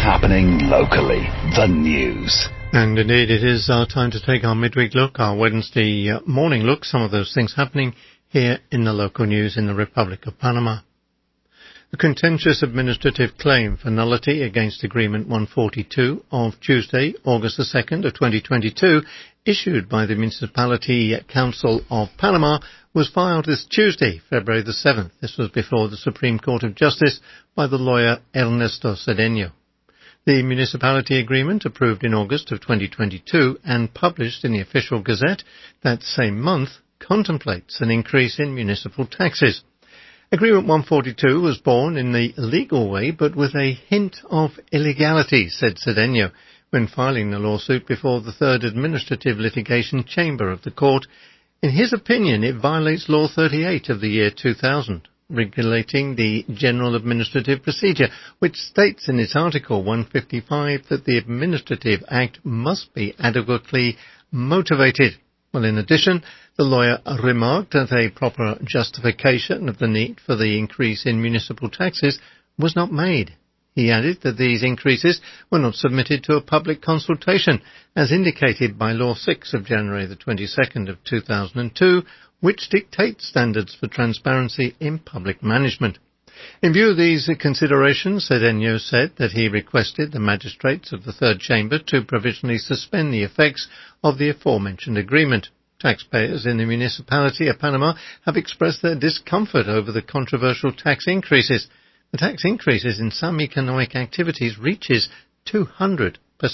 happening locally. The news. And indeed, it is our time to take our midweek look, our Wednesday morning look, some of those things happening here in the local news in the Republic of Panama. A contentious administrative claim for nullity against Agreement 142 of Tuesday, August the 2nd of 2022, issued by the Municipality Council of Panama, was filed this Tuesday, February the 7th. This was before the Supreme Court of Justice by the lawyer Ernesto Cedeño. The municipality agreement, approved in August of 2022 and published in the Official Gazette that same month, contemplates an increase in municipal taxes. Agreement 142 was born in the legal way, but with a hint of illegality, said Cedeño, when filing the lawsuit before the Third Administrative Litigation Chamber of the Court. In his opinion, it violates Law 38 of the year 2000, regulating the General Administrative Procedure, which states in its Article 155 that the Administrative Act must be adequately motivated. Well, in addition, the lawyer remarked that a proper justification of the need for the increase in municipal taxes was not made. He added that these increases were not submitted to a public consultation, as indicated by Law 6 of January the 22nd of 2002, which dictates standards for transparency in public management. In view of these considerations, Cedeño said that he requested the magistrates of the Third Chamber to provisionally suspend the effects of the aforementioned agreement. Taxpayers in the municipality of Panama have expressed their discomfort over the controversial tax increases. The tax increases in some economic activities reaches 200%.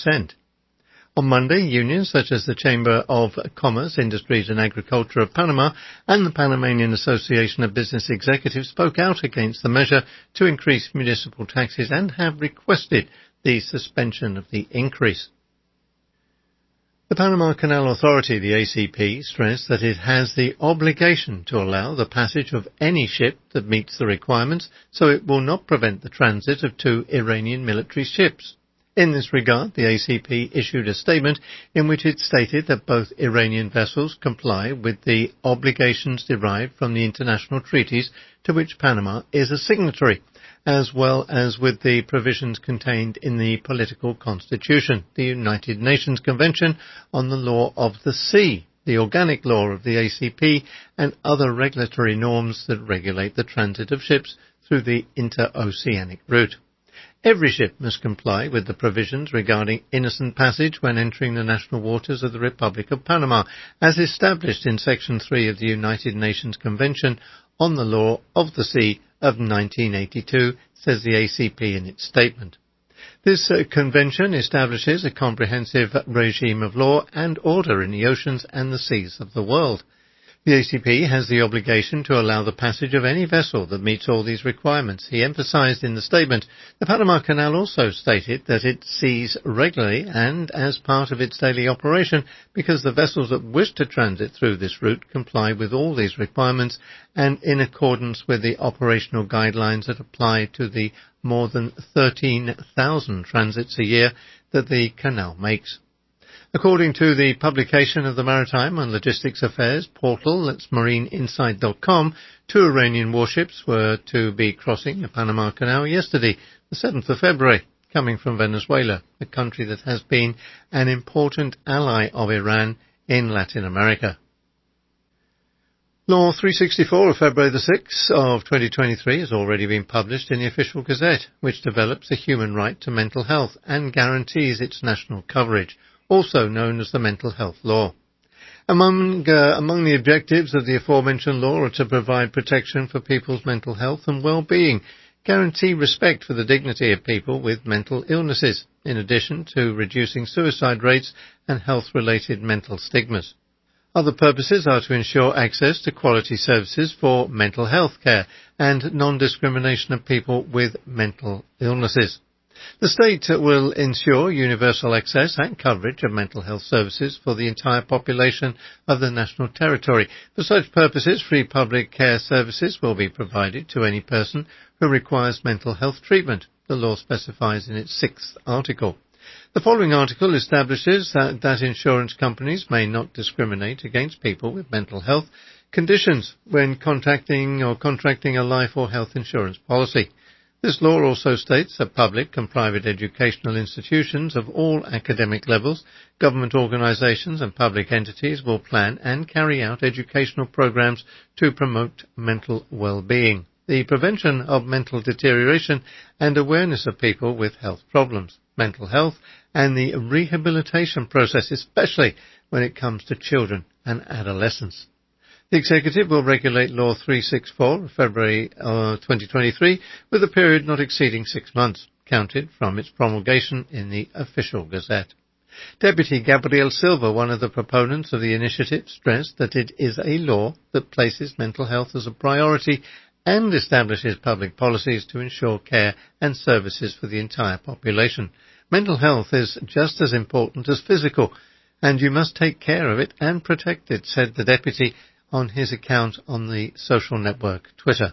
On Monday, unions such as the Chamber of Commerce, Industries and Agriculture of Panama and the Panamanian Association of Business Executives spoke out against the measure to increase municipal taxes and have requested the suspension of the increase. The Panama Canal Authority, the ACP, stressed that it has the obligation to allow the passage of any ship that meets the requirements, so it will not prevent the transit of 2 Iranian military ships. In this regard, the ACP issued a statement in which it stated that both Iranian vessels comply with the obligations derived from the international treaties to which Panama is a signatory, as well as with the provisions contained in the political constitution, the United Nations Convention on the Law of the Sea, the organic law of the ACP, and other regulatory norms that regulate the transit of ships through the interoceanic route. Every ship must comply with the provisions regarding innocent passage when entering the national waters of the Republic of Panama, as established in Section 3 of the United Nations Convention on the Law of the Sea of 1982, says the ACP in its statement. This convention establishes a comprehensive regime of law and order in the oceans and the seas of the world. The ACP has the obligation to allow the passage of any vessel that meets all these requirements. He emphasized in the statement. The Panama Canal also stated that it sees regularly and as part of its daily operation because the vessels that wish to transit through this route comply with all these requirements and in accordance with the operational guidelines that apply to the more than 13,000 transits a year that the canal makes. According to the publication of the Maritime and Logistics Affairs portal, that's marineinsight.com, 2 Iranian warships were to be crossing the Panama Canal yesterday, the 7th of February, coming from Venezuela, a country that has been an important ally of Iran in Latin America. Law 364 of February the 6th of 2023 has already been published in the Official Gazette, which develops the human right to mental health and guarantees its national coverage, also known as the Mental Health Law. Among the objectives of the aforementioned law are to provide protection for people's mental health and well-being, guarantee respect for the dignity of people with mental illnesses, in addition to reducing suicide rates and health-related mental stigmas. Other purposes are to ensure access to quality services for mental health care and non-discrimination of people with mental illnesses. The state will ensure universal access and coverage of mental health services for the entire population of the national territory. For such purposes, free public care services will be provided to any person who requires mental health treatment, the law specifies in its 6th article. The following article establishes that insurance companies may not discriminate against people with mental health conditions when contracting a life or health insurance policy. This law also states that public and private educational institutions of all academic levels, government organisations and public entities will plan and carry out educational programs to promote mental well-being, the prevention of mental deterioration and awareness of people with health problems, mental health and the rehabilitation process, especially when it comes to children and adolescents. The Executive will regulate Law 364 of February 2023 with a period not exceeding 6 months, counted from its promulgation in the Official Gazette. Deputy Gabriel Silva, one of the proponents of the initiative, stressed that it is a law that places mental health as a priority and establishes public policies to ensure care and services for the entire population. Mental health is just as important as physical, and you must take care of it and protect it, said the Deputy on his account on the social network Twitter.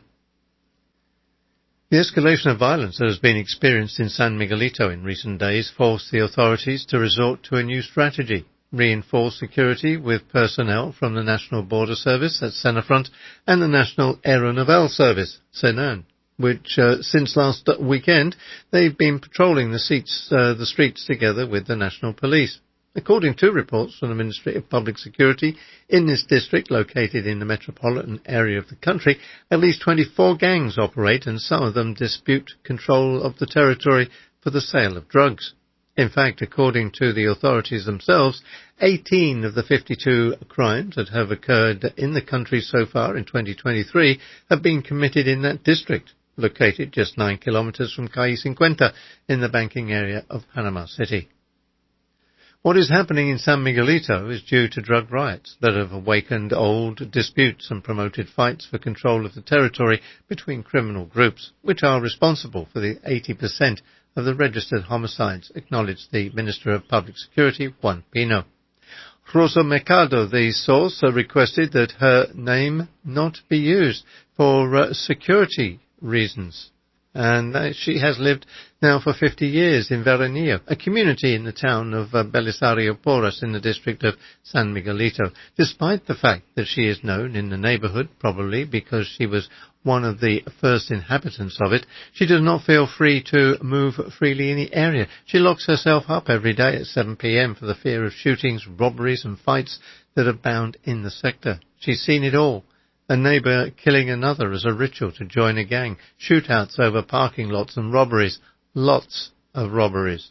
The escalation of violence that has been experienced in San Miguelito in recent days forced the authorities to resort to a new strategy, reinforce security with personnel from the National Border Service at Senafront and the National Aeronaval Service, SENAN, which since last weekend they've been patrolling the streets together with the National Police. According to reports from the Ministry of Public Security, in this district, located in the metropolitan area of the country, at least 24 gangs operate and some of them dispute control of the territory for the sale of drugs. In fact, according to the authorities themselves, 18 of the 52 crimes that have occurred in the country so far in 2023 have been committed in that district, located just 9 kilometers from Calle 50 in the banking area of Panama City. What is happening in San Miguelito is due to drug riots that have awakened old disputes and promoted fights for control of the territory between criminal groups, which are responsible for the 80% of the registered homicides, acknowledged the Minister of Public Security, Juan Pino. Rosa Mercado, the source, requested that her name not be used for security reasons. And she has lived now for 50 years in Veranillo, a community in the town of Belisario Porras in the district of San Miguelito, despite the fact that she is known in the neighborhood, probably because she was one of the first inhabitants of it. She does not feel free to move freely in the area. She locks herself up every day at 7 p.m. for the fear of shootings, robberies and fights that abound in the sector. She's seen it all. A neighbour killing another as a ritual to join a gang, shootouts over parking lots and robberies, lots of robberies.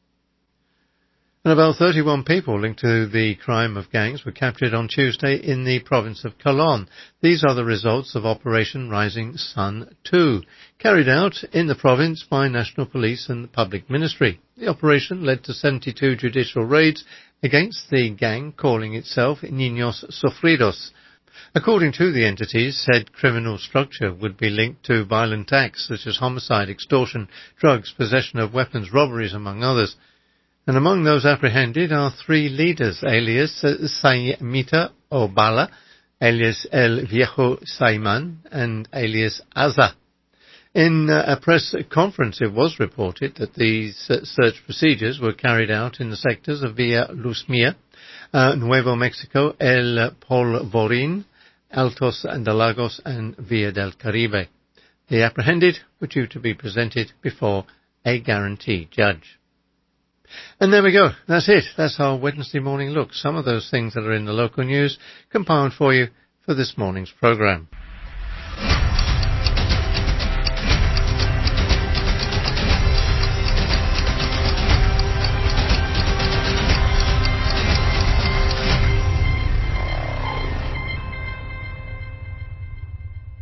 And about 31 people linked to the crime of gangs were captured on Tuesday in the province of Colón. These are the results of Operation Rising Sun 2, carried out in the province by National Police and the Public Ministry. The operation led to 72 judicial raids against the gang calling itself Niños Sufridos. According to the entities, said criminal structure would be linked to violent acts such as homicide, extortion, drugs, possession of weapons, robberies, among others. And among those apprehended are 3 leaders, alias Saimita Obala, alias El Viejo Saiman, and alias Aza. In a press conference, it was reported that these search procedures were carried out in the sectors of Villa Luzmia, Nuevo Mexico, El Polvorín, Altos de Lagos and Villa del Caribe. The apprehended were due to be presented before a guarantee judge. And there we go. That's it. That's our Wednesday morning look. Some of those things that are in the local news compiled for you for this morning's programme.